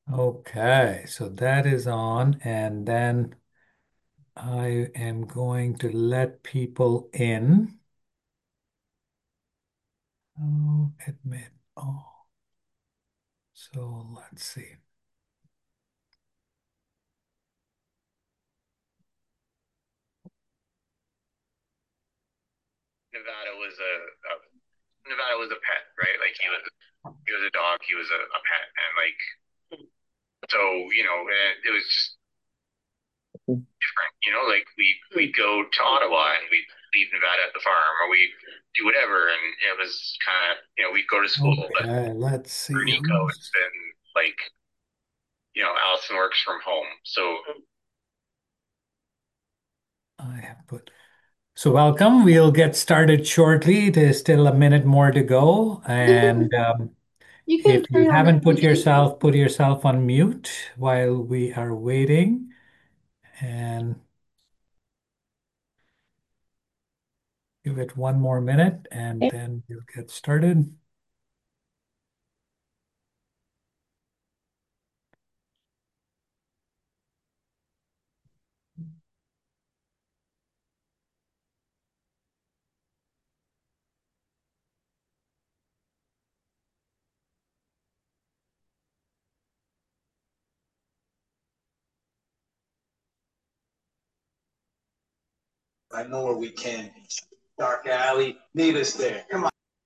Okay, so that is on, and then I am going to let people in. Oh, admit. Oh, so let's see. Nevada was a Nevada was a pet, right? Like he was a dog, he was a pet, and like so it was just different. Like we'd go to Ottawa and we'd leave Nevada at the farm, or we'd do whatever, and it was kind of we'd go to school. But Okay, let's for see Nico, it's who's been like Allison works from home, so I have put. So welcome. We'll get started shortly. There's still a minute more to go, and You can if you turn on the haven't TV. put yourself on mute while we are waiting, and give it one more minute, and then we'll get started. I know where we can be. Dark alley, meet us there. Come on.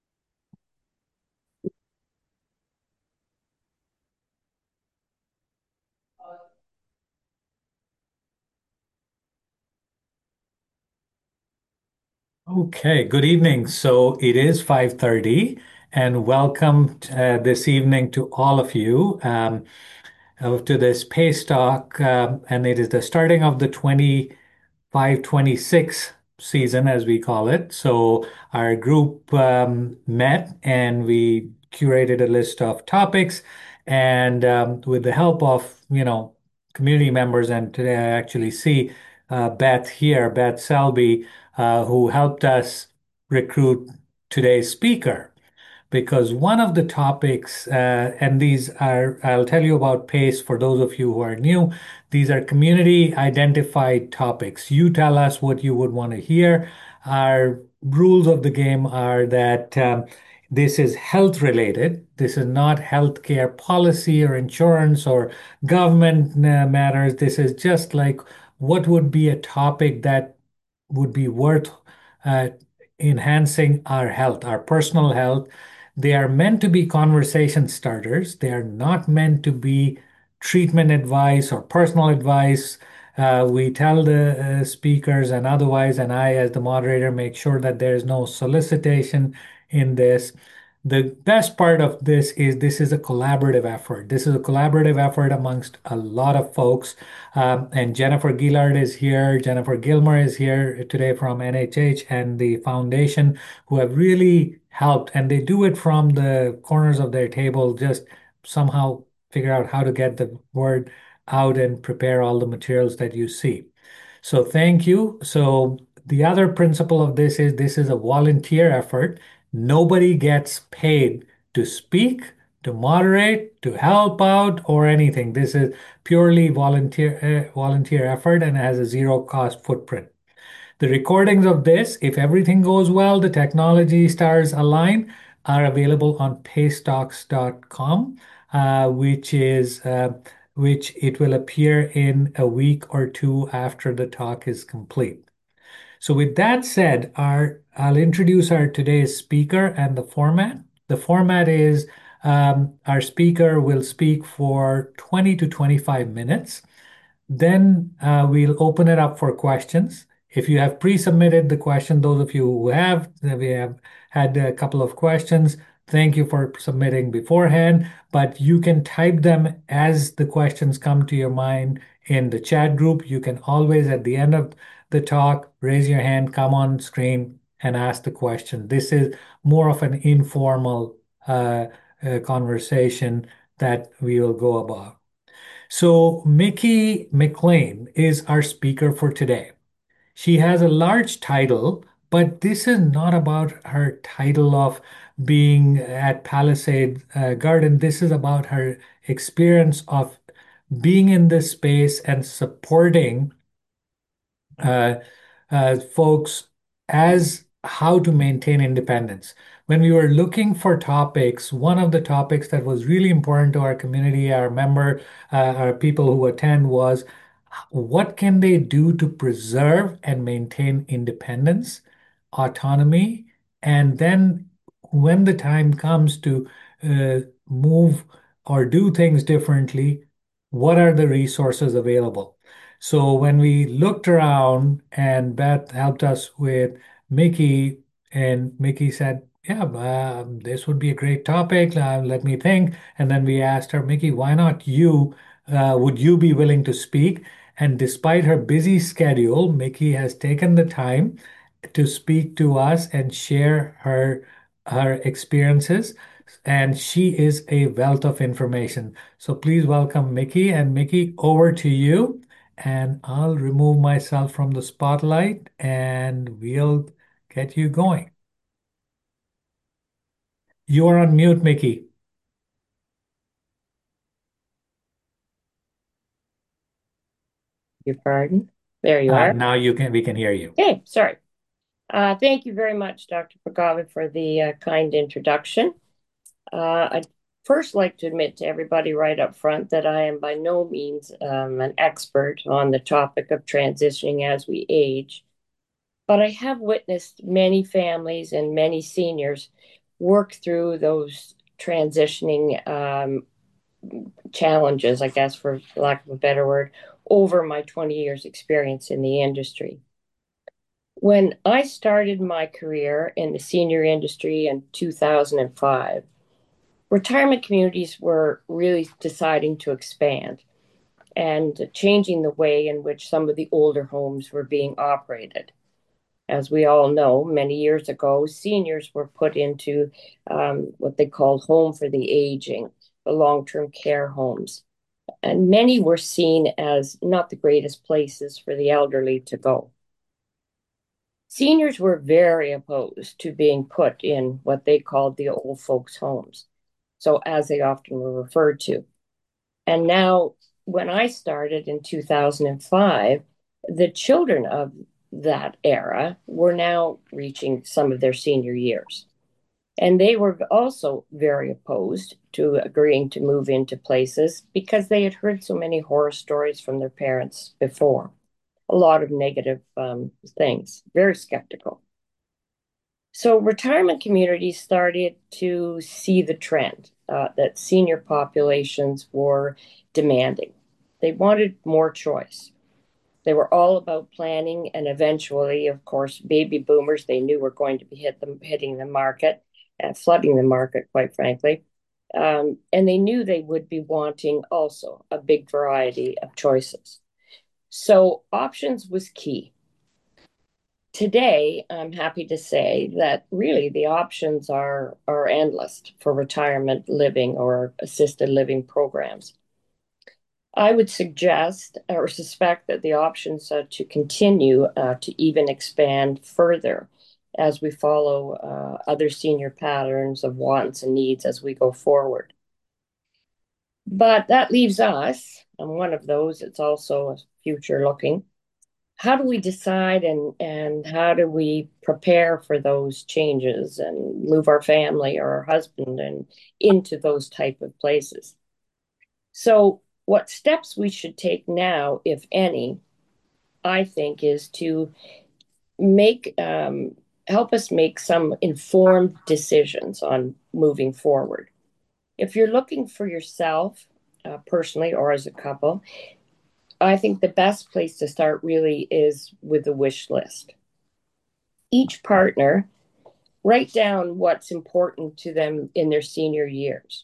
Okay, good evening. So it is 5:30, and welcome this evening to all of you to this Pace Talk, and it is the starting of the 25-26 season, as we call it. So our group met and we curated a list of topics, and with the help of community members, and today I actually see Beth here, Beth Selby, who helped us recruit today's speaker because one of the topics, and these are, I'll tell you about PACE for those of you who are new. These are community identified topics. You tell us what you would want to hear. Our rules of the game are that this is health related. This is not healthcare policy or insurance or government matters. This is just like what would be a topic that would be worth uh, enhancing our health, our personal health. They are meant to be conversation starters. They are not meant to be treatment advice or personal advice. We tell the speakers and otherwise, and I, as the moderator, make sure that there is no solicitation in this. The best part of this is a collaborative effort. This is a collaborative effort amongst a lot of folks. And Jennifer Gillard is here. Jennifer Gilmer is here today from NHH and the foundation who have really helped. And they do it from the corners of their table, just somehow figure out how to get the word out and prepare all the materials that you see. So thank you. So the other principle of this is a volunteer effort. Nobody gets paid to speak, to moderate, to help out, or anything. This is purely volunteer effort and has a zero cost footprint. The recordings of this, if everything goes well, the technology stars align, are available on pacetalks.com, which it will appear in a week or two after the talk is complete. So with that said, I'll introduce our today's speaker and the format. The format is our speaker will speak for 20 to 25 minutes. Then we'll open it up for questions. If you have pre-submitted the question, those of you who have, we have had a couple of questions. Thank you for submitting beforehand, but you can type them as the questions come to your mind in the chat group. You can always, at the end of the talk, raise your hand, come on screen, and ask the question. This is more of an informal conversation that we will go about. So, Mickey McLean is our speaker for today. She has a large title, but this is not about her title of being at Palisade Garden. This is about her experience of being in this space and supporting uh, folks as how to maintain independence. When we were looking for topics, one of the topics that was really important to our community, our people who attend, was what can they do to preserve and maintain independence, autonomy, and then when the time comes to move or do things differently, what are the resources available? So when we looked around and Beth helped us with Mickey, and Mickey said, yeah, this would be a great topic. Let me think. And then we asked her, Mickey, why not you? Would you be willing to speak? And despite her busy schedule, Mickey has taken the time to speak to us and share her experiences. And she is a wealth of information. So please welcome Mickey. And Mickey, over to you. And I'll remove myself from the spotlight and we'll get you going. You are on mute, Mickey. Your pardon? There you are. Now we can hear you. Okay, sorry. Thank you very much, Dr. Pagava, for the kind introduction. I'd first like to admit to everybody right up front that I am by no means an expert on the topic of transitioning as we age, but I have witnessed many families and many seniors work through those transitioning challenges, I guess, for lack of a better word, over my 20 years experience in the industry. When I started my career in the senior industry in 2005, retirement communities were really deciding to expand and changing the way in which some of the older homes were being operated. As we all know, many years ago, seniors were put into what they called home for the aging, the long-term care homes. And many were seen as not the greatest places for the elderly to go. Seniors were very opposed to being put in what they called the old folks' homes, so as they often were referred to. And now, when I started in 2005, the children of that era were now reaching some of their senior years. And they were also very opposed to agreeing to move into places because they had heard so many horror stories from their parents before. A lot of negative things, very skeptical. So retirement communities started to see the trend that senior populations were demanding. They wanted more choice. They were all about planning, and eventually, of course, baby boomers they knew were going to be hitting the market and flooding the market, quite frankly. And they knew they would be wanting also a big variety of choices. So options was key. Today, I'm happy to say that really the options are endless for retirement living or assisted living programs. I would suggest or suspect that the options are to continue to even expand further as we follow other senior patterns of wants and needs as we go forward. But that leaves us, I'm one of those, it's also future looking. How do we decide and how do we prepare for those changes and move our family or our husband and into those type of places? So what steps we should take now, if any, I think, is to make help us make some informed decisions on moving forward. If you're looking for yourself personally or as a couple, I think the best place to start really is with a wish list. Each partner write down what's important to them in their senior years.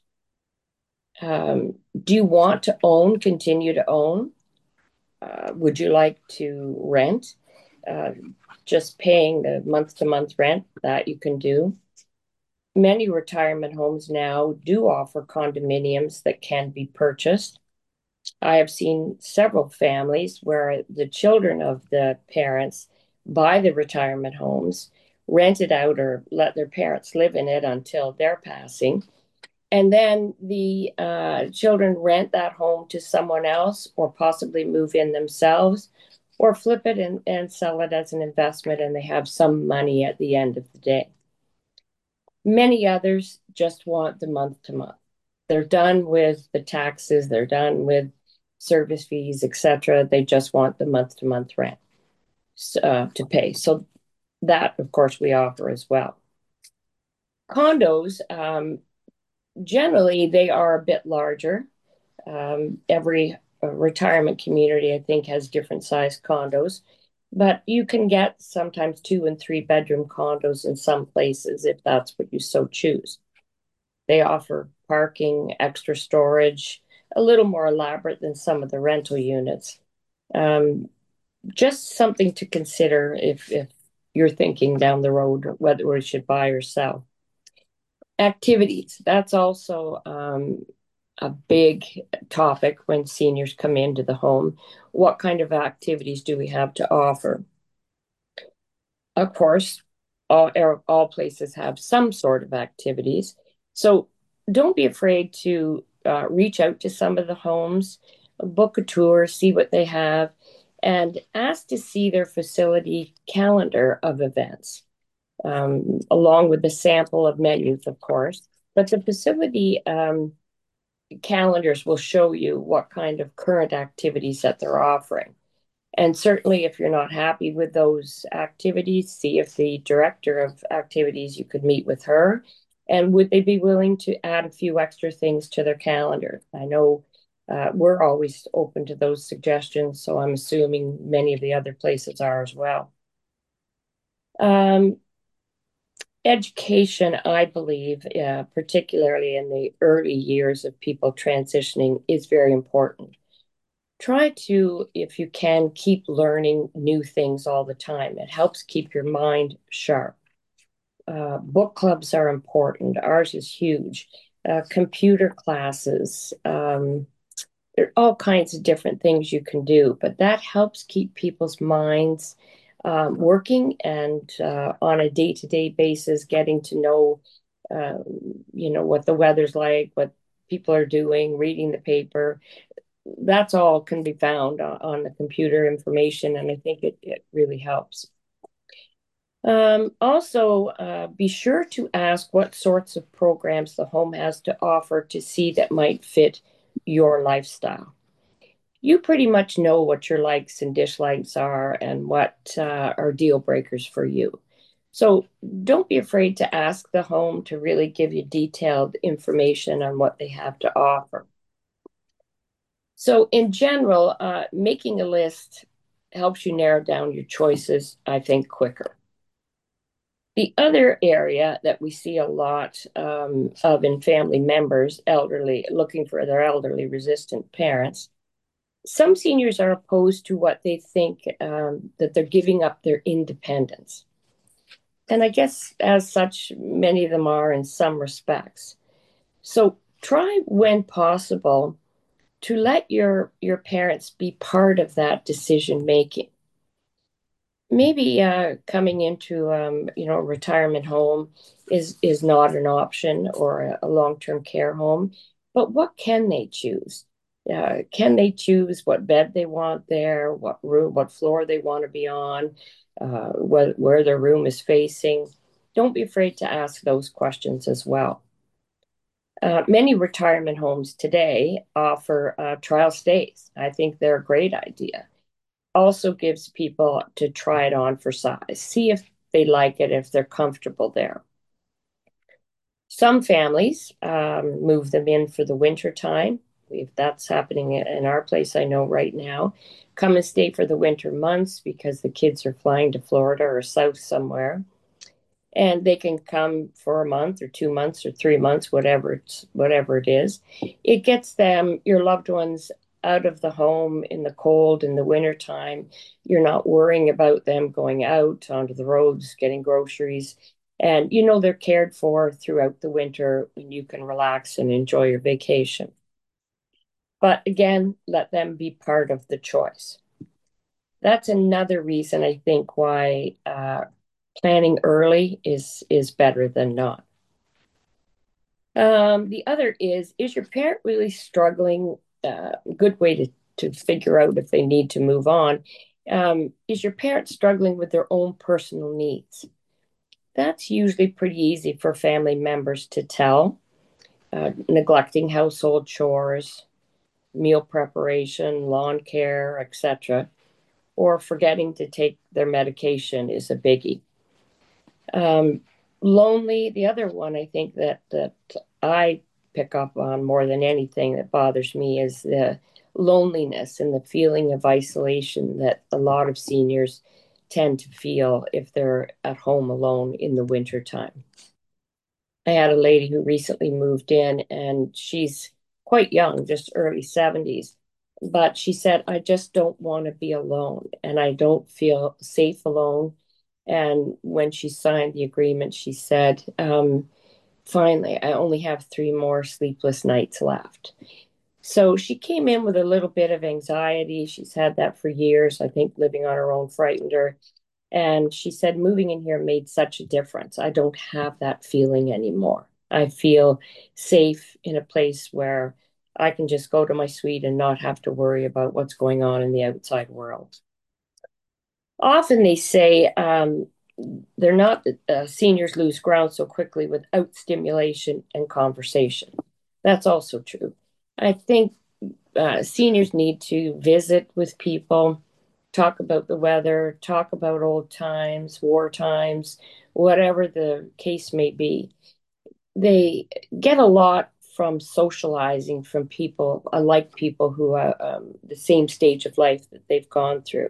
Do you want to continue to own? Would you like to rent? Just paying the month-to-month rent, that you can do. Many retirement homes now do offer condominiums that can be purchased. I have seen several families where the children of the parents buy the retirement homes, rent it out or let their parents live in it until their passing. And then the children rent that home to someone else or possibly move in themselves or flip it and sell it as an investment, and they have some money at the end of the day. Many others just want the month to month. They're done with the taxes, they're done with service fees, etc. They just want the month to month rent to pay. So that, of course, we offer as well. Condos, generally, they are a bit larger. Every retirement community, I think, has different sized condos, but you can get sometimes 2 and 3 bedroom condos in some places if that's what you so choose. They offer parking, extra storage, a little more elaborate than some of the rental units. Just something to consider if you're thinking down the road whether we should buy or sell. Activities, that's also a big topic when seniors come into the home. What kind of activities do we have to offer? Of course, all places have some sort of activities. So don't be afraid to reach out to some of the homes, book a tour, see what they have, and ask to see their facility calendar of events, along with the sample of menus, of course. But the facility calendars will show you what kind of current activities that they're offering. And certainly, if you're not happy with those activities, see if the director of activities, you could meet with her. And would they be willing to add a few extra things to their calendar? I know we're always open to those suggestions, so I'm assuming many of the other places are as well. Education, I believe, particularly in the early years of people transitioning, is very important. Try to, if you can, keep learning new things all the time. It helps keep your mind sharp. Book clubs are important. Ours is huge. Computer classes. There are all kinds of different things you can do, but that helps keep people's minds working and on a day-to-day basis, getting to know, what the weather's like, what people are doing, reading the paper. That's all can be found on the computer information, and I think it really helps. Also, be sure to ask what sorts of programs the home has to offer to see that might fit your lifestyle. You pretty much know what your likes and dislikes are and what are deal breakers for you. So don't be afraid to ask the home to really give you detailed information on what they have to offer. So, in general, making a list helps you narrow down your choices, I think, quicker. The other area that we see a lot of in family members, elderly, looking for their elderly resistant parents, some seniors are opposed to what they think that they're giving up their independence. And I guess, as such, many of them are in some respects. So, try when possible to let your parents be part of that decision making. Maybe coming into a retirement home is not an option, or a long-term care home, but what can they choose? Can they choose what bed they want there, what room, what floor they want to be on, where their room is facing? Don't be afraid to ask those questions as well. Many retirement homes today offer trial stays. I think they're a great idea. Also gives people to try it on for size, see if they like it, if they're comfortable there. Some families move them in for the winter time. That's happening in our place, I know right now. Come and stay for the winter months because the kids are flying to Florida or south somewhere. And they can come for a month or 2 months or 3 months, whatever it is. It gets them, your loved ones, out of the home in the cold in the winter time. You're not worrying about them going out onto the roads, getting groceries. And they're cared for throughout the winter, and you can relax and enjoy your vacation. But again, let them be part of the choice. That's another reason I think why Planning early is better than not. The other is your parent really struggling? A good way to figure out if they need to move on. Is your parent struggling with their own personal needs? That's usually pretty easy for family members to tell. Neglecting household chores, meal preparation, lawn care, etc., or forgetting to take their medication is a biggie. Um, Lonely, the other one I think that I pick up on more than anything that bothers me is the loneliness and the feeling of isolation that a lot of seniors tend to feel if they're at home alone in the wintertime. I had a lady who recently moved in and she's quite young, just early 70s. But she said, I just don't want to be alone and I don't feel safe alone. And when she signed the agreement, she said, finally, I only have 3 more sleepless nights left. So she came in with a little bit of anxiety. She's had that for years. I think living on her own frightened her. And she said, moving in here made such a difference. I don't have that feeling anymore. I feel safe in a place where I can just go to my suite and not have to worry about what's going on in the outside world. Often they say they're not seniors lose ground so quickly without stimulation and conversation. That's also true. I think seniors need to visit with people, talk about the weather, talk about old times, war times, whatever the case may be. They get a lot from socializing from people, unlike people who are the same stage of life that they've gone through.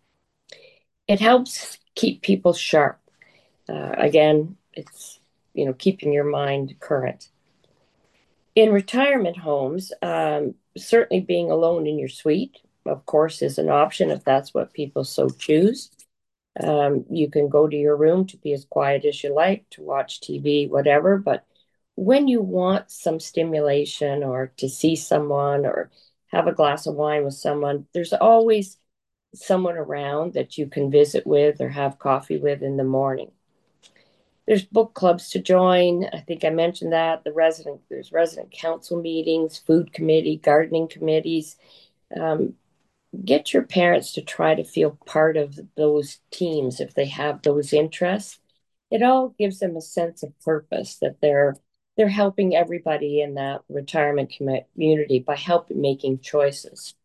It helps keep people sharp. Again, it's keeping your mind current. In retirement homes, certainly being alone in your suite, of course, is an option if that's what people so choose. You can go to your room to be as quiet as you like, to watch TV, whatever. But when you want some stimulation or to see someone or have a glass of wine with someone, there's always someone around that you can visit with or have coffee with in the morning. There's book clubs to join. I think I mentioned that. There's resident council meetings, food committee, gardening committees. Um, get your parents to try to feel part of those teams if they have those interests. It all gives them a sense of purpose that they're helping everybody in that retirement community by helping making choices.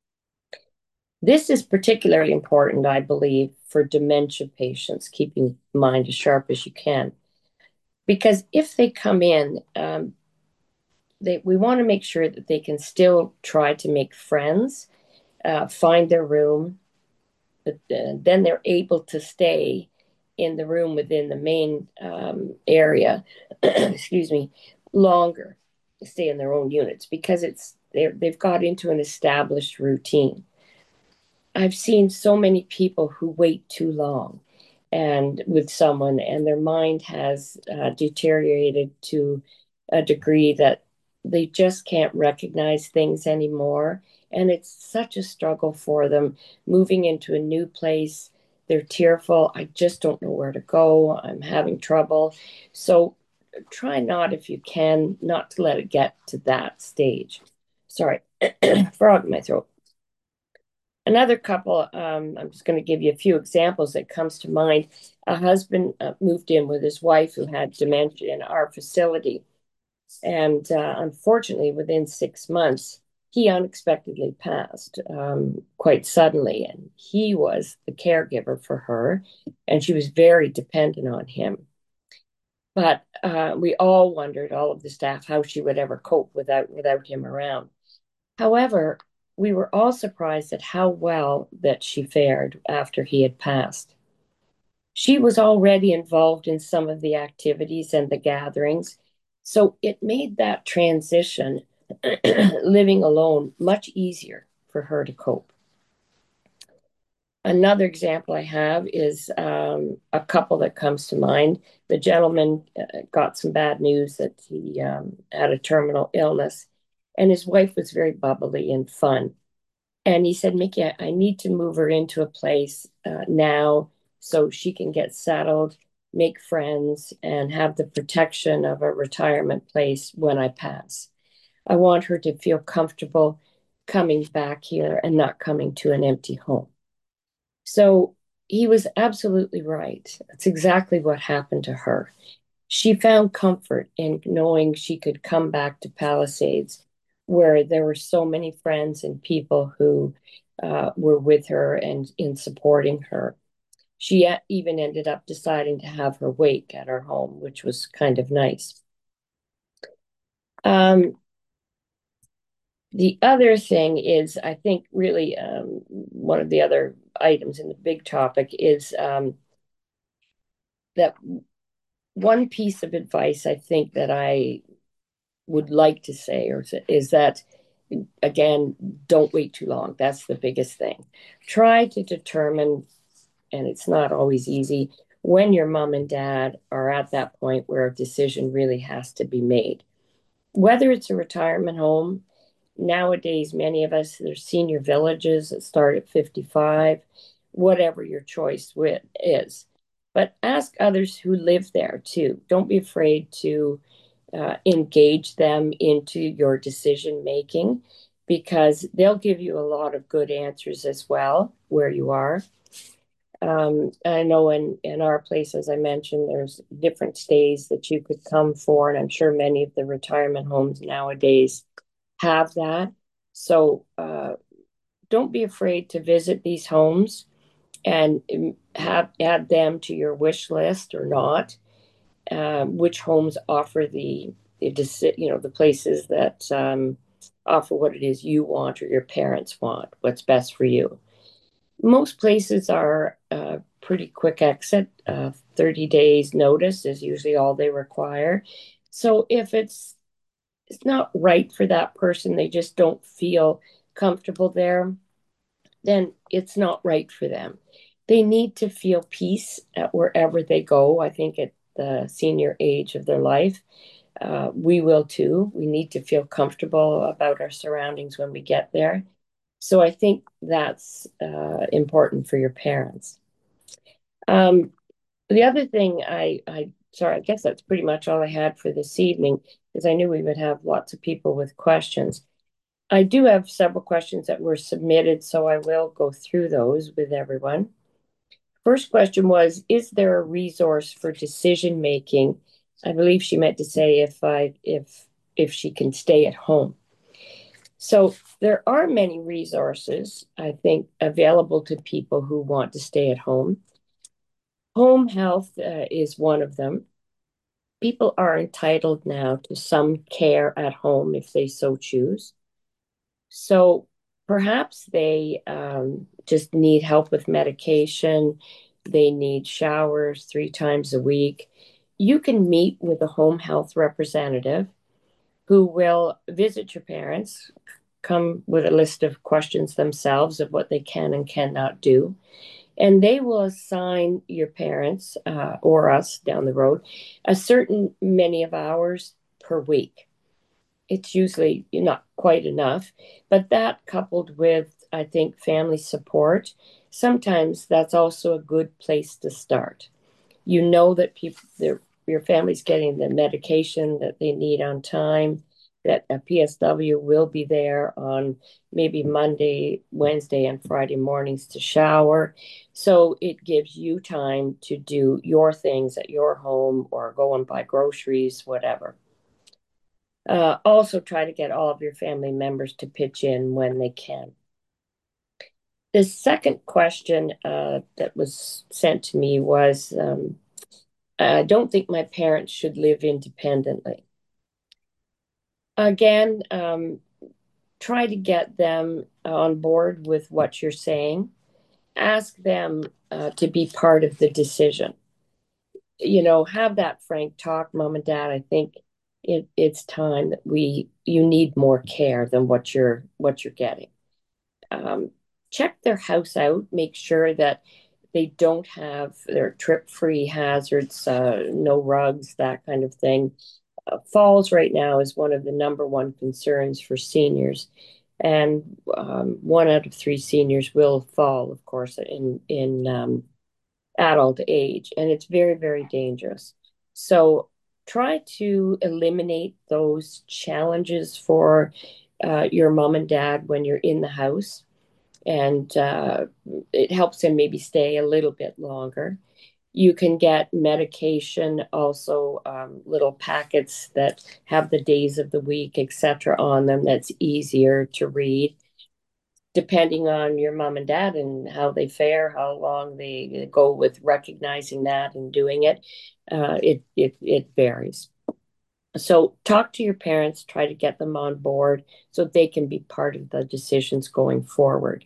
This is particularly important, I believe, for dementia patients, keeping mind as sharp as you can. Because if they come in, we want to make sure that they can still try to make friends, find their room, but then they're able to stay in the room within the main area, excuse me, longer, stay in their own units because they've got into an established routine. I've seen so many people who wait too long and with someone, and their mind has deteriorated to a degree that they just can't recognize things anymore. And it's such a struggle for them moving into a new place. They're tearful. I just don't know where to go. I'm having trouble. So try not, if you can, not to let it get to that stage. Sorry, frog in my throat. Another couple, I'm just going to give you a few examples that comes to mind. A husband moved in with his wife who had dementia in our facility. And unfortunately, within 6 months, he unexpectedly passed quite suddenly. And he was the caregiver for her, and she was very dependent on him. But we all wondered, all of the staff, how she would ever cope without him around. However, we were all surprised at how well that she fared after he had passed. She was already involved in some of the activities and the gatherings, so it made that transition, living alone, much easier for her to cope. Another example I have is a couple that comes to mind. The gentleman got some bad news that he had a terminal illness, and his wife was very bubbly and fun. And he said, Mickey, I need to move her into a place now so she can get settled, make friends, and have the protection of a retirement place when I pass. I want her to feel comfortable coming back here and not coming to an empty home. So he was absolutely right. That's exactly what happened to her. She found comfort in knowing she could come back to Palisades, where there were so many friends and people who were with her and in supporting her. She even ended up deciding to have her wake at her home, which was kind of nice. Um, the other thing is, I think, really one of the other items in the big topic is that one piece of advice I think that I would like to say or is that, again, don't wait too long. That's the biggest thing. Try to determine, and it's not always easy, when your mom and dad are at that point where a decision really has to be made. Whether it's a retirement home, nowadays, many of us, there's senior villages that start at 55, whatever your choice is. But ask others who live there too. Don't be afraid to engage them into your decision making because they'll give you a lot of good answers as well where you are. I know in our place, as I mentioned, there's different stays that you could come for, and I'm sure many of the retirement homes nowadays have that. So don't be afraid to visit these homes and have add them to your wish list or not. Which homes offer the places that offer what it is you want or your parents want, what's best for you. Most places are pretty quick exit. 30 days notice is usually all they require. So if it's not right for that person, they just don't feel comfortable there, then it's not right for them. They need to feel peace at wherever they go. I think at the senior age of their life, we will too. We need to feel comfortable about our surroundings when we get there. So I think that's important for your parents. Um, the other thing sorry, I guess that's pretty much all I had for this evening because I knew we would have lots of people with questions. I do have several questions that were submitted, so I will go through those with everyone. First question was, is there a resource for decision making? I believe she meant to say if she can stay at home. So there are many resources, I think, available to people who want to stay at home. Home health is one of them. People are entitled now to some care at home if they so choose. So perhaps they just need help with medication. They need showers 3 times a week. You can meet with a home health representative who will visit your parents, come with a list of questions themselves of what they can and cannot do. And they will assign your parents or us down the road a certain many of hours per week. It's usually not quite enough, but that coupled with, I think, family support, sometimes that's also a good place to start. You know that your family's getting the medication that they need on time, that a PSW will be there on maybe Monday, Wednesday, and Friday mornings to shower. So it gives you time to do your things at your home or go and buy groceries, whatever. Also, try to get all of your family members to pitch in when they can. The second question that was sent to me was I don't think my parents should live independently. Again, try to get them on board with what you're saying. Ask them to be part of the decision. Have that frank talk, mom and dad. I think it's time that you need more care than what you're getting. Check their house out. Make sure that they don't have their trip-free hazards, no rugs, that kind of thing. Falls right now is one of the number one concerns for seniors, and 1 out of 3 seniors will fall, of course, in adult age, and it's very, very dangerous. So try to eliminate those challenges for your mom and dad when you're in the house, and it helps them maybe stay a little bit longer. You can get medication, also little packets that have the days of the week, etc., on them. That's easier to read, depending on your mom and dad and how they fare, how long they go with recognizing that and doing it. It varies. So talk to your parents, try to get them on board so they can be part of the decisions going forward.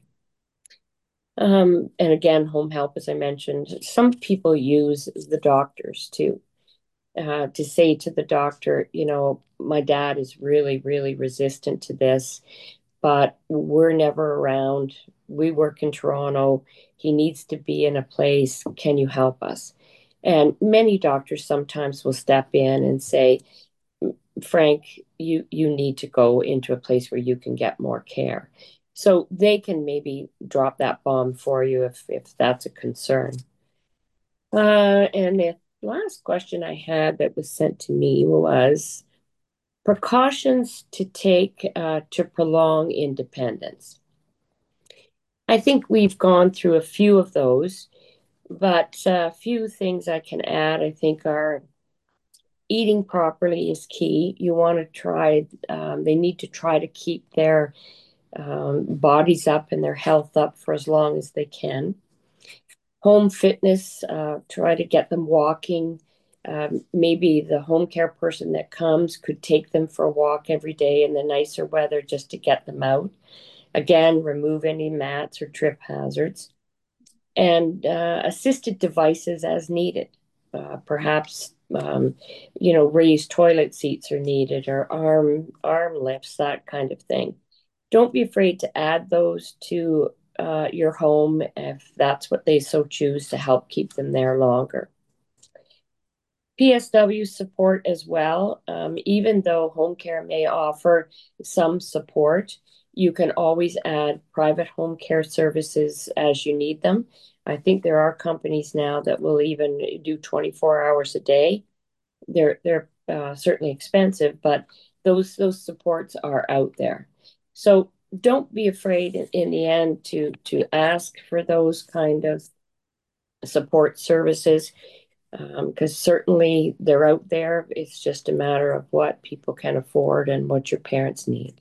And again, home help, as I mentioned, some people use the doctors too, to say to the doctor, my dad is really, really resistant to this, but we're never around. We work in Toronto. He needs to be in a place. Can you help us? And many doctors sometimes will step in and say, Frank, you need to go into a place where you can get more care. So they can maybe drop that bomb for you if that's a concern. And the last question I had that was sent to me was precautions to take to prolong independence. I think we've gone through a few of those, but a few things I can add, I think, are eating properly is key. You want to try, they need to try to keep their bodies up and their health up for as long as they can. Home fitness, try to get them walking. Maybe the home care person that comes could take them for a walk every day in the nicer weather just to get them out. Again, remove any mats or trip hazards. And assisted devices as needed. Perhaps raised toilet seats are needed, or arm lifts, that kind of thing. Don't be afraid to add those to your home if that's what they so choose to help keep them there longer. PSW support as well. Even though home care may offer some support, you can always add private home care services as you need them. I think there are companies now that will even do 24 hours a day. They're certainly expensive, but those supports are out there. So don't be afraid in the end to ask for those kind of support services, because certainly they're out there. It's just a matter of what people can afford and what your parents need.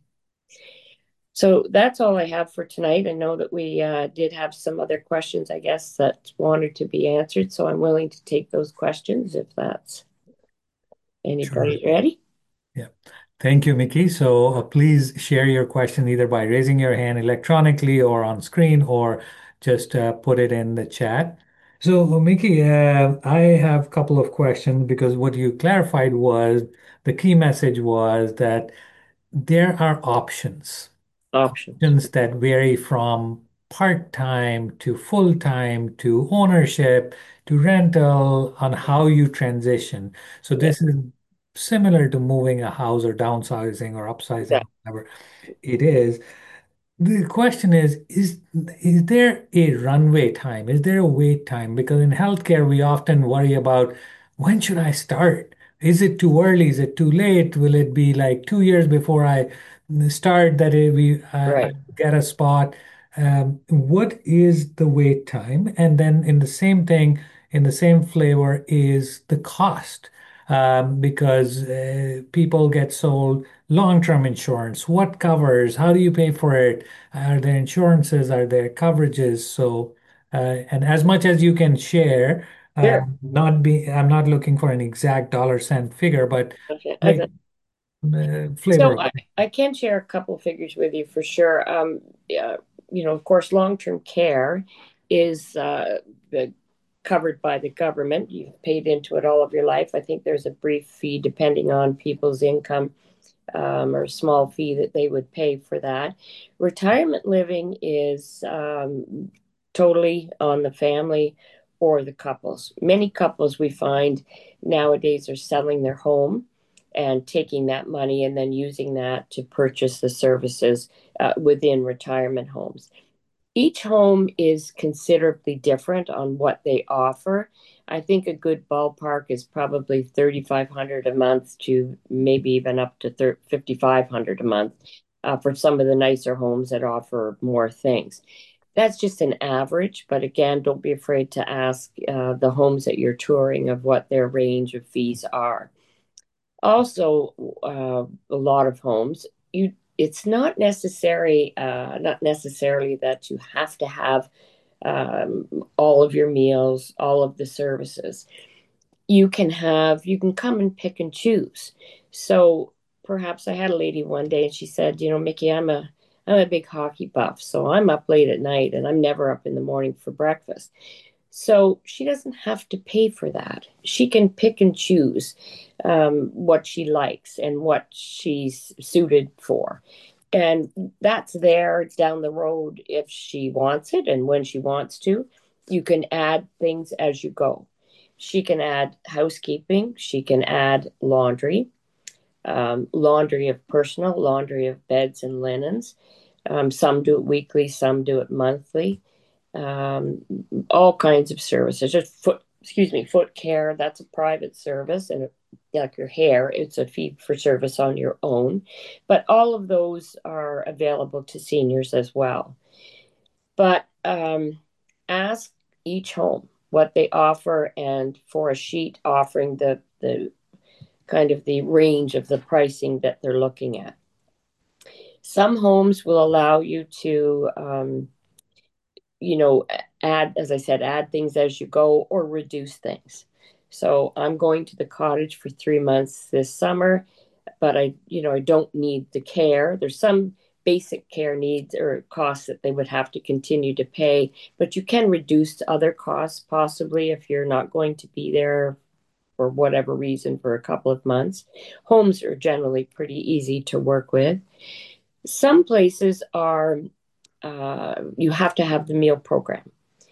So that's all I have for tonight. I know that we did have some other questions, I guess, that wanted to be answered. So I'm willing to take those questions if that's anybody Sure. ready. Yeah. Thank you, Mickey. So please share your question either by raising your hand electronically or on screen, or just put it in the chat. So, Mickey, I have a couple of questions because what you clarified was the key message was that there are Options. options that vary from part-time to full-time to ownership to rental on how you transition. So Yeah, this is similar to moving a house or downsizing or upsizing, exactly. whatever it is. The question is there a runway time? Is there a wait time? Because in healthcare, we often worry about when should I start? Is it too early? Is it too late? Will it be like 2 years before I start that I Right. get a spot? What is the wait time? And then in the same thing, in the same flavor is the cost. Because people get sold long-term insurance. What covers? How do you pay for it? Are there insurances? Are there coverages? So, and as much as you can share, Sure. I'm not looking for an exact dollar cent figure, but Okay. like flavor So of it. I can share a couple figures with you for sure. Yeah, of course, long-term care is covered by the government. You've paid into it all of your life. I think there's a brief fee depending on people's income, or a small fee that they would pay for that. Retirement living is totally on the family or the couples. Many couples we find nowadays are selling their home and taking that money and then using that to purchase the services within retirement homes. Each home is considerably different on what they offer. I think a good ballpark is probably 3,500 a month to maybe even up to 5,500 a month for some of the nicer homes that offer more things. That's just an average, but again, don't be afraid to ask the homes that you're touring of what their range of fees are. Also, a lot of homes, you it's not necessarily that you have to have all of your meals, all of the services. You can come and pick and choose. So perhaps I had a lady one day and she said, Mickey, I'm a big hockey buff, so I'm up late at night and I'm never up in the morning for breakfast. So she doesn't have to pay for that. She can pick and choose what she likes and what she's suited for. And that's there down the road if she wants it and when she wants to. You can add things as you go. She can add housekeeping, she can add laundry, laundry of personal, laundry of beds and linens. Some do it weekly, some do it monthly. Um, all kinds of services. Just foot care. That's a private service, and like your hair, it's a fee for service on your own. But all of those are available to seniors as well. But ask each home what they offer, and for a sheet offering the kind of the range of the pricing that they're looking at. Some homes will allow you to you know, add, as I said, add things as you go or reduce things. So I'm going to the cottage for 3 months this summer, but I don't need the care. There's some basic care needs or costs that they would have to continue to pay, but you can reduce other costs possibly if you're not going to be there for whatever reason for a couple of months. Homes are generally pretty easy to work with. Some places are you have to have the meal program.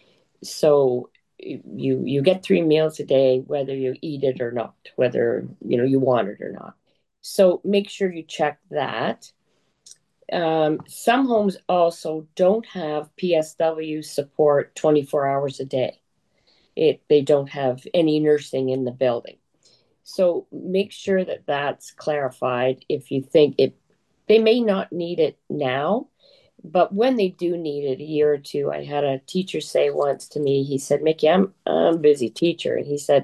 So you get 3 meals a day, whether you eat it or not, whether you want it or not. So make sure you check that. Some homes also don't have PSW support 24 hours a day. They don't have any nursing in the building. So make sure that that's clarified if you think it. They may not need it now, but when they do need it, a year or two, I had a teacher say once to me, he said, Mickey, I'm a busy teacher. And he said,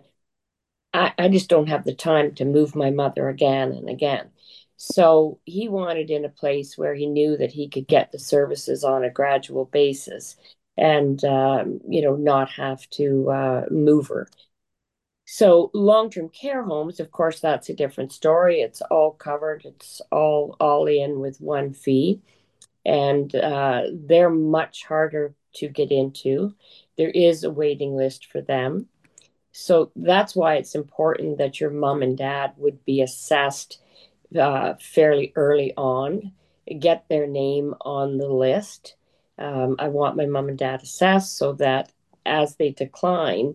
I just don't have the time to move my mother again and again. So he wanted in a place where he knew that he could get the services on a gradual basis and, not have to move her. So long-term care homes, of course, that's a different story. It's all covered. It's all in with one fee, and they're much harder to get into. There is a waiting list for them. So that's why it's important that your mom and dad would be assessed fairly early on, get their name on the list. I want my mom and dad assessed so that as they decline,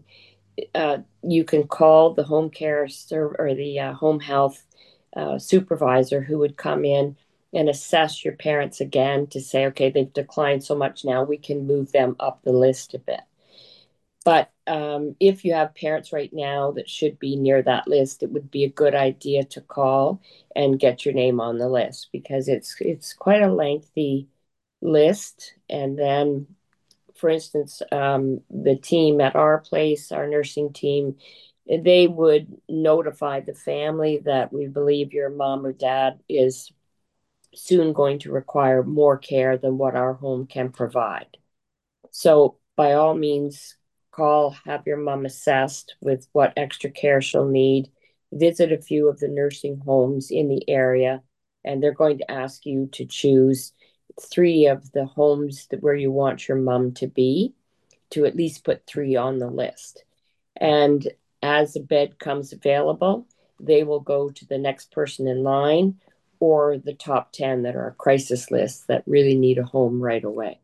you can call the home care or the home health supervisor who would come in and assess your parents again to say, okay, they've declined so much now, we can move them up the list a bit. But if you have parents right now that should be near that list, it would be a good idea to call and get your name on the list because it's quite a lengthy list. And then, for instance, the team at our place, our nursing team, they would notify the family that we believe your mom or dad is soon going to require more care than what our home can provide. So, by all means, call, have your mom assessed with what extra care she'll need, visit a few of the nursing homes in the area, and they're going to ask you to choose three of the homes where you want your mom to be, to at least put three on the list. And as a bed comes available, they will go to the next person in line or the top 10 that are a crisis list that really need a home right away.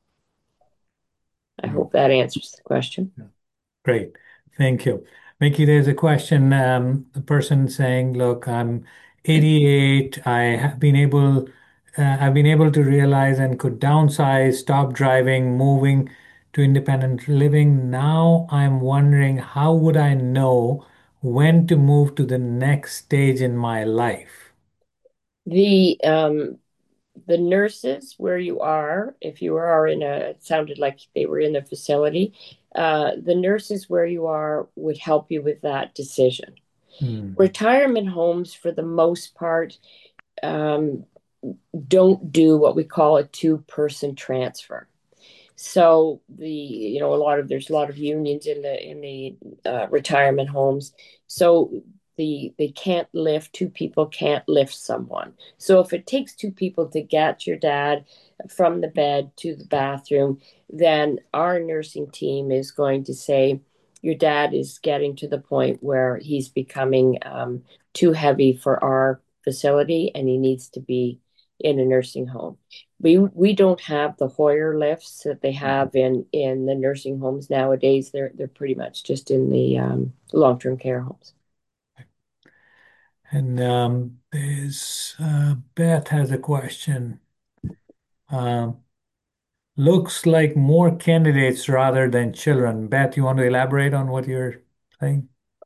I hope that answers the question. Great. Thank you. Mickey, there's a question. A person saying, look, I'm 88. I have been able I've been able to realize and could downsize, stop driving, moving to independent living. Now I'm wondering how would I know when to move to the next stage in my life? The the nurses where you are, if you are in a, it sounded like they were in a facility, the nurses where you are would help you with that decision. Hmm. Retirement homes, for the most part, um, don't do what we call a two-person transfer. So a lot of there's a lot of unions in the retirement homes. So they can't lift, two people can't lift someone. So if it takes two people to get your dad from the bed to the bathroom, then our nursing team is going to say your dad is getting to the point where he's becoming too heavy for our facility and he needs to be in a nursing home. We don't have the Hoyer lifts that they have in the nursing homes nowadays. They're pretty much just in the long-term care homes. And there's Beth has a question. Um, Looks like more candidates rather than children. Beth, you want to elaborate on what you're saying?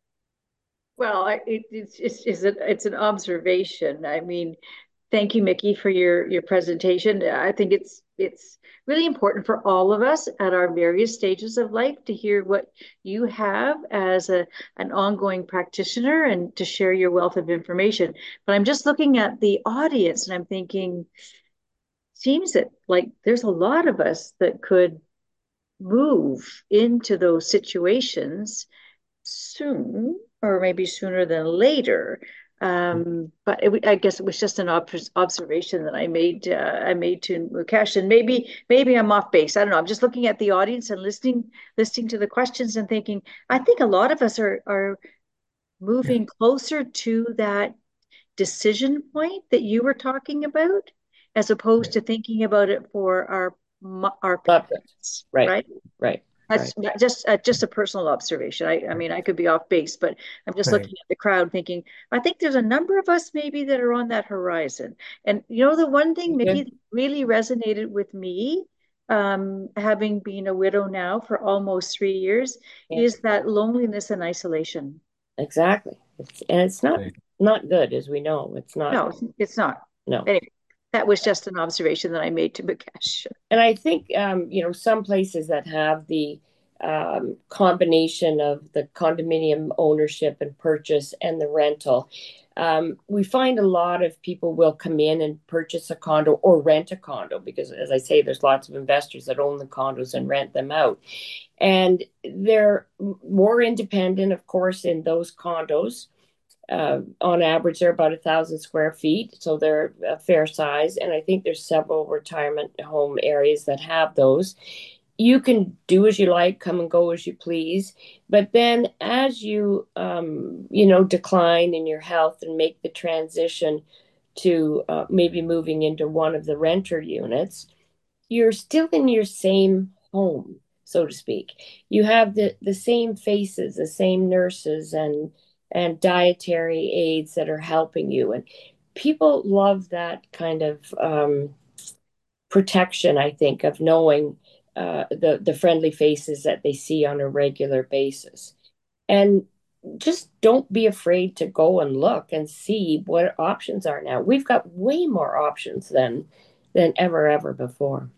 Well, it's an observation. I mean, thank you, Mickey, for your presentation. I think it's really important for all of us at our various stages of life to hear what you have as an ongoing practitioner and to share your wealth of information. But I'm just looking at the audience and I'm thinking, seems that like there's a lot of us that could move into those situations soon, or maybe sooner than later. But I guess it was just an observation that I made to Mukesh, and maybe I'm off base. I don't know. I'm just looking at the audience and listening to the questions and thinking. I think a lot of us are Yeah. moving closer to that decision point that you were talking about, as opposed to thinking about it for our Love it. parents, Right, right? right, That's right. just a personal observation. I mean, I could be off base, but I'm just Right. looking at the crowd thinking, I think there's a number of us maybe that are on that horizon. And the one thing, Mickey, Okay. that really resonated with me, having been a widow now for almost 3 years, Yes, is that loneliness and isolation. exactly. And it's not Right. not good, as we know. It's not. No, it's not. No. Anyway, that was just an observation that I made to Mukesh. And I think some places that have the combination of the condominium ownership and purchase and the rental, we find a lot of people will come in and purchase a condo or rent a condo because, as I say, there's lots of investors that own the condos and rent them out, and they're more independent, of course, in those condos. On average, they're about 1,000 square feet, so they're a fair size. And I think there's several retirement home areas that have those. You can do as you like, come and go as you please. But then, as decline in your health and make the transition to maybe moving into one of the renter units, you're still in your same home, so to speak. You have the same faces, the same nurses and dietary aides that are helping you. And people love that kind of protection, I think, of knowing the friendly faces that they see on a regular basis. And just don't be afraid to go and look and see what options are now. We've got way more options than ever before.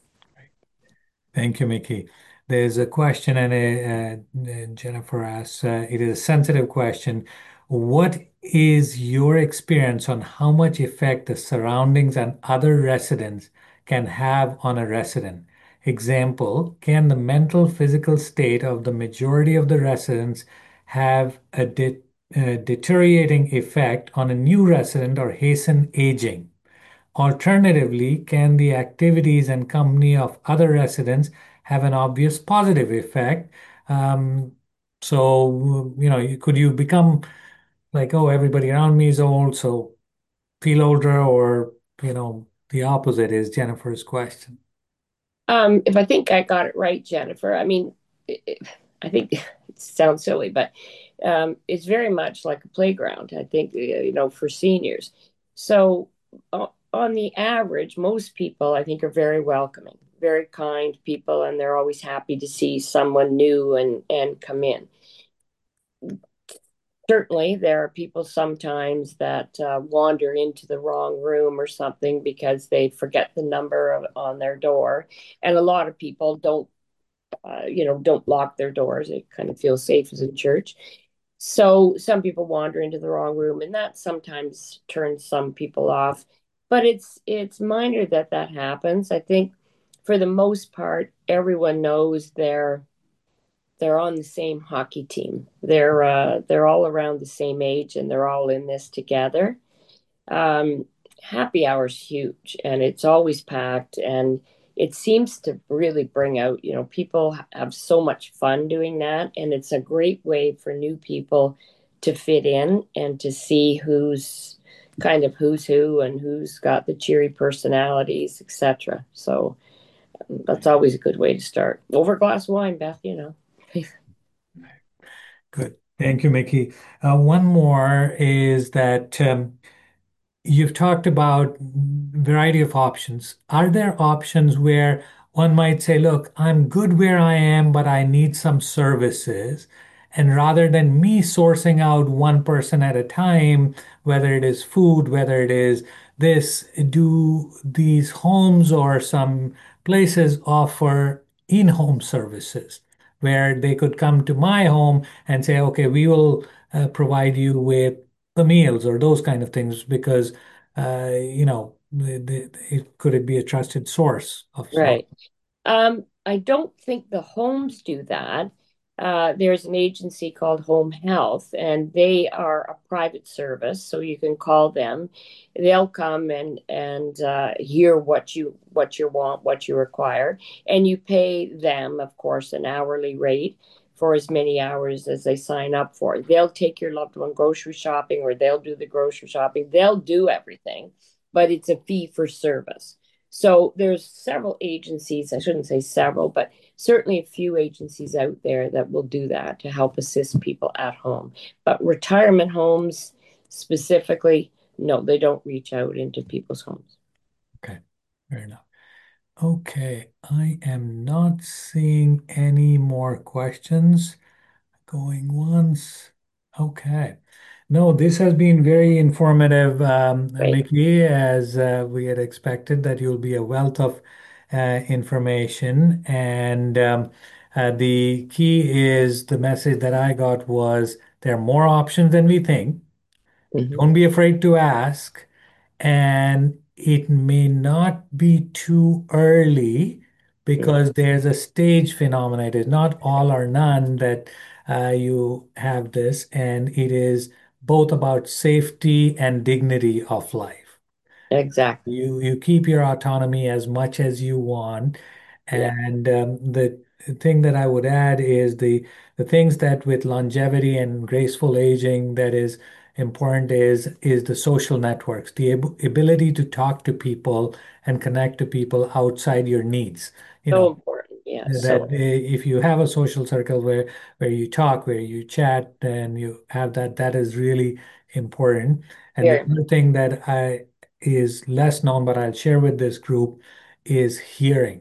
Thank you, Mickey. There's a question, and Jennifer asks, it is a sensitive question. What is your experience on how much effect the surroundings and other residents can have on a resident? Example, can the mental physical state of the majority of the residents have a deteriorating effect on a new resident or hasten aging? Alternatively, can the activities and company of other residents have an obvious positive effect? Um, could you become like, oh, everybody around me is old, so feel older, or, the opposite is Jennifer's question. If I think I got it right, Jennifer, I mean, I think it sounds silly, but it's very much like a playground, I think, for seniors. So on the average, most people I think are very welcoming, very kind people, and they're always happy to see someone new and come in. Certainly, there are people sometimes that wander into the wrong room or something because they forget the number on their door, and a lot of people don't lock their doors. They kind of feel safe as a church. So some people wander into the wrong room, and that sometimes turns some people off. But it's minor that that happens. I think for the most part, everyone knows they're on the same hockey team. They're all around the same age, and they're all in this together. Um, Happy hour's huge, and it's always packed, and it seems to really bring out, people have so much fun doing that, and it's a great way for new people to fit in and to see who's who and who's got the cheery personalities, etc. So that's always a good way to start. Over a glass of wine, Beth. Good. Thank you, Mickey. One more is that you've talked about variety of options. Are there options where one might say, look, I'm good where I am, but I need some services. And rather than me sourcing out one person at a time, whether it is food, whether it is this, do these homes or some places offer in-home services where they could come to my home and say, okay, we will provide you with the meals or those kind of things because could it be a trusted source of some? Right. I don't think the homes do that. There's an agency called Home Health, and they are a private service, so you can call them. They'll come and hear what you want, what you require, and you pay them, of course, an hourly rate for as many hours as they sign up for. They'll take your loved one grocery shopping, or they'll do the grocery shopping. They'll do everything, but it's a fee for service. So there's several agencies, I shouldn't say several, but certainly a few agencies out there that will do that to help assist people at home. But retirement homes specifically, no, they don't reach out into people's homes. Okay, fair enough. Okay, I am not seeing any more questions going once. Okay. No, this has been very informative, Right. Mickey, as we had expected that you'll be a wealth of information. And the key is the message that I got was there are more options than we think. Mhm. Don't be afraid to ask. And it may not be too early Yeah, because there's a stage phenomenon. It is not all or none that you have this, and it is both about safety and dignity of life. exactly. You keep your autonomy as much as you want, Yeah. and the thing that I would add is the things that with longevity and graceful aging that is important is the social networks, the ability to talk to people and connect to people outside your needs. You So know, important. Yeah. that So if you have a social circle where you talk, where you chat, and you have that, that is really important. And the very much. other thing that I is less known, but I'll share with this group is hearing.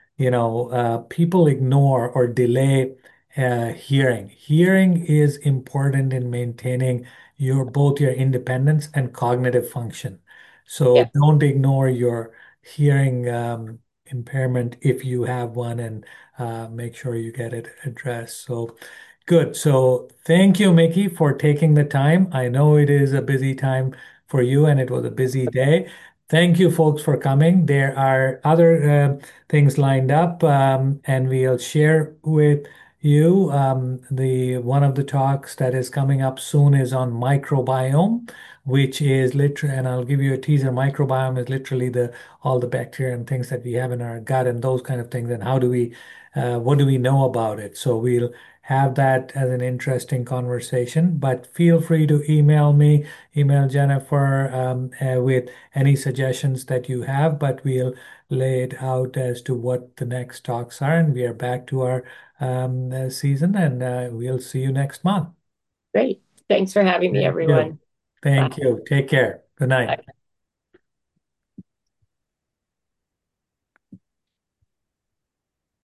People ignore or delay hearing. Hearing is important in maintaining both your independence and cognitive function. So Yeah. don't ignore your hearing impairment if you have one, and make sure you get it addressed. So good. So thank you, Mickey, for taking the time. I know it is a busy time for you, and it was a busy day. Thank you, folks, for coming. There are other things lined up, and we'll share with you. The one of the talks that is coming up soon is on microbiome, which is literally, and I'll give you a teaser. Microbiome is literally the all the bacteria and things that we have in our gut and those kind of things. And what do we know about it? So we'll have that as an interesting conversation. But feel free to email me, email Jennifer with any suggestions that you have. But we'll lay it out as to what the next talks are, and we are back to our season, and we'll see you next month. Great. Thanks for having me, Thank you. everyone. Thank Bye. you. Take care. Good night. Bye.